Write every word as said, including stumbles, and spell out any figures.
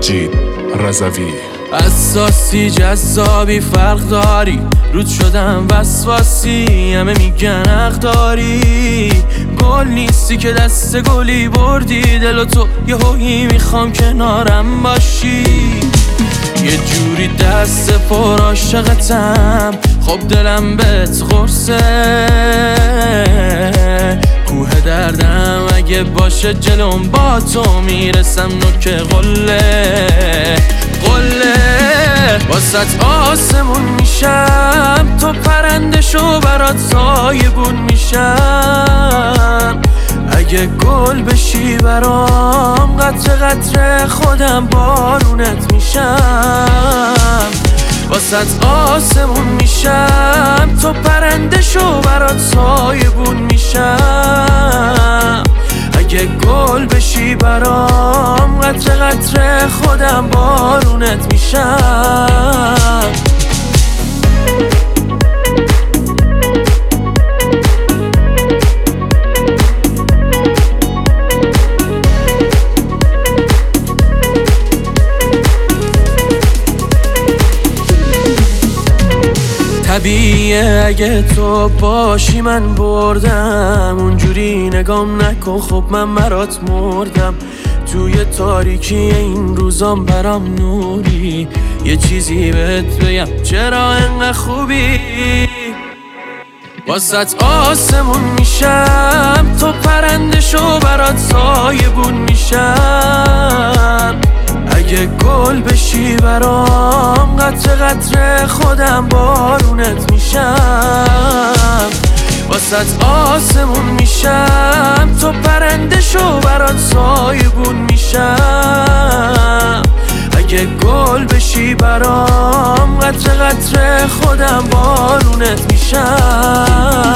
مجید رضوی. اساسی جذابی فرق داری، رود شدم وسواسی، همه میگن حق داری. گل نیستی که دست گلی بردی دل و تو یه هویی میخوام کنارم باشی. یه جوری دست پر عاشقتم، خب دلم بهت قرصه. کوه دردم اگه باشه جلوم با تو میرسم نوک قله قله. واسط آسمون میشم، تو پرنده شو برات سایبون میشم. اگه گل بشی برام قطره قطره خودم بارونت میشم. واسط آسمون میشم، تو پرنده شو برات سایبون میشم. اگه گل بشی برام قطره قطره خودم بارونت میشم. طبیعیه اگه تو باشی من بردم، اونجوری نگام نکن خب من برات مردم. توی تاریکی این روزام برام نوری، یه چیزی بهت بگم چرا انقدر خوبی. واسط آسمون میشم، تو پرنده شو برات سایبون میشم. اگه گل بشی برام قطره قطره خودم بارونت میشم. واسط آسمون میشم، تو پرنده شو برات سایبون میشم. اگه گل بشی برام قطره قطره خودم بارونت میشم.